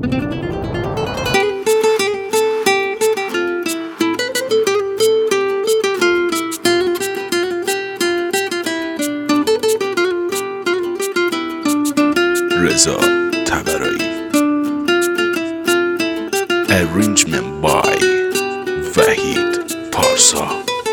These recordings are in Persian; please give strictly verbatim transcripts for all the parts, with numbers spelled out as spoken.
رضا طبرایی. Arrangement by وحید پارسا.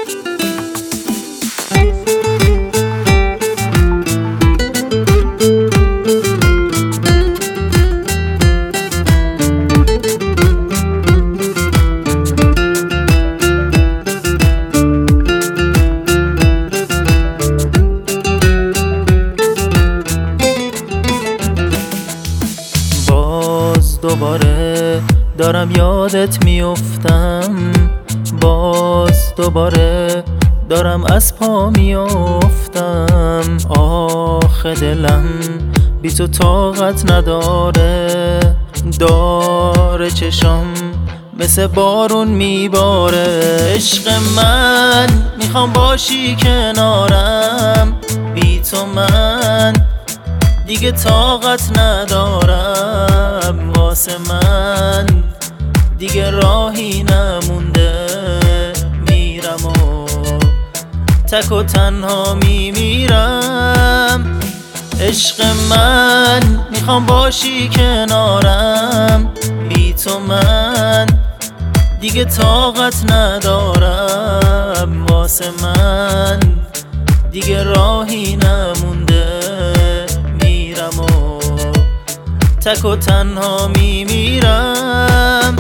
دوباره دارم یادت میافتم، باز دوباره دارم از پا میافتم. آخه دلم بی تو طاقت نداره، داره چشم مثل بارون میباره. عشق من میخوام باشی کنارم، بی تو من دیگه طاقت ندارم. واسه من دیگه راهی نمونده، میرم و تک و تنها میمیرم. عشق من میخوام باشی کنارم، بی تو من دیگه طاقت ندارم. واسه من دیگه راهی نمونده، میرم و تک و تنها میمیرم.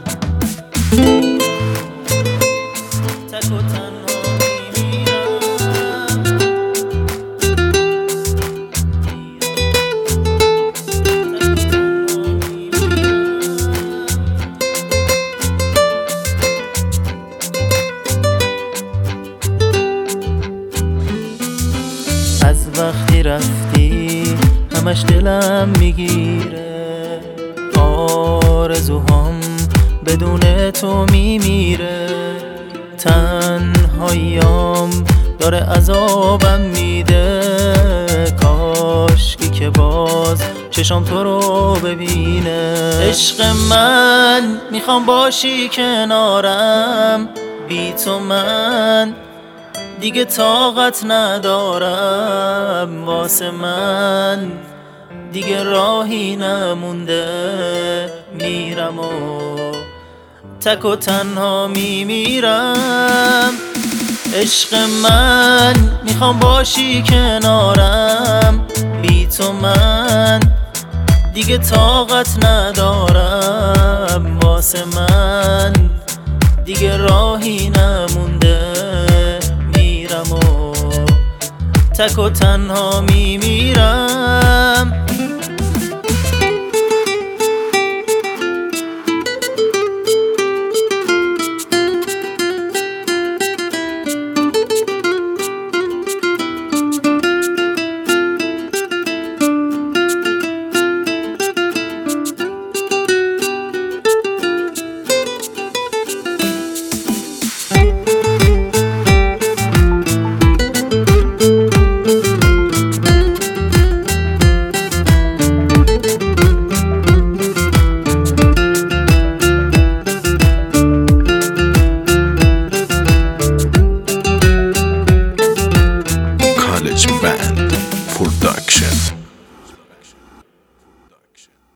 تک و تنها میمیرم. از وقتی رفتی همش دلم میگیره، آرزوهام بدون تو میمیره. تنهاییام داره عذابم میده، کاشکی که باز چشام تو رو ببینه. عشق من میخوام باشی کنارم، بی تو من دیگه طاقت ندارم. واسه من دیگه راهی نمونده، میرم و تک و تنها میمیرم. عشق من میخوام باشی کنارم، بی تو من دیگه طاقت ندارم. واسه من دیگه راهی نمونده، میرم و تک و تنها میمیرم.